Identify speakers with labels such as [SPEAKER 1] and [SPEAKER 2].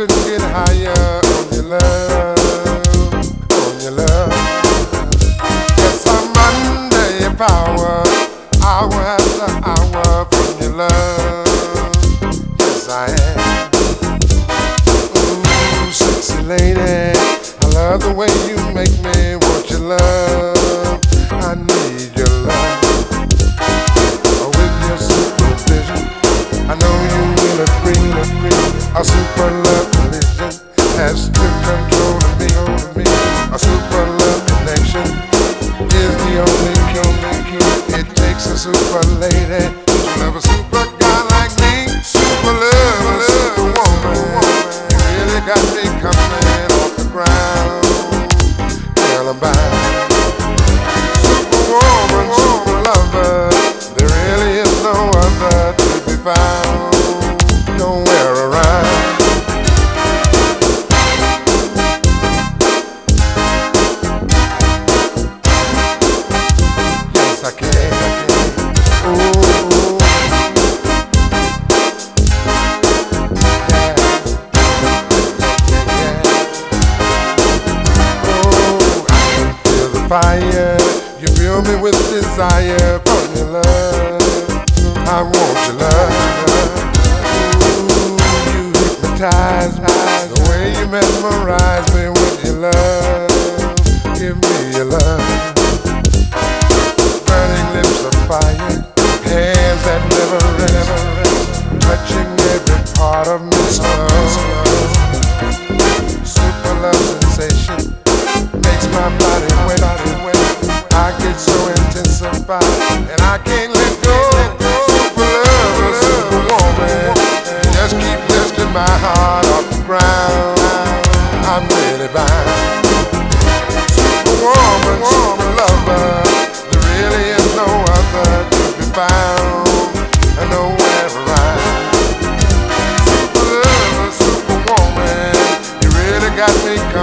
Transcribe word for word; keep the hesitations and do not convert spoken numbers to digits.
[SPEAKER 1] couldn't get higher on your love, on your love. Yes, I'm under your power, hour after hour from your love. Yes, I am. Ooh, sexy lady, I love the way you make me want your love. I need your love. With your supervision, I know you will agree, agree. A super love collision has took control of me, of me. A super love connection is the only key. It takes a super lady to love a super guy like me. Super love, super woman. You really got me coming off the ground. Girl, I'm bound. Super woman, super lover. There really is no other to be found, nowhere around. Yes, I can. Ooh. Yeah. Yeah, yeah. Oh, I can feel the fire. You fill me with desire from your love. I want your love. Ooh, you hypnotize me. The way you mesmerize me with your love. Give me your love. Burning lips of fire. Hands that never rest. Touching every part of me. Love. Super love sensation. Makes my body wet. I get so intensified, and I can't let go. Super love, super woman, just keep lifting my heart off the ground. I'm really bound. Super woman, super lover, there really is no other to be found, and nowhere around. Super lover, super woman, you really got me.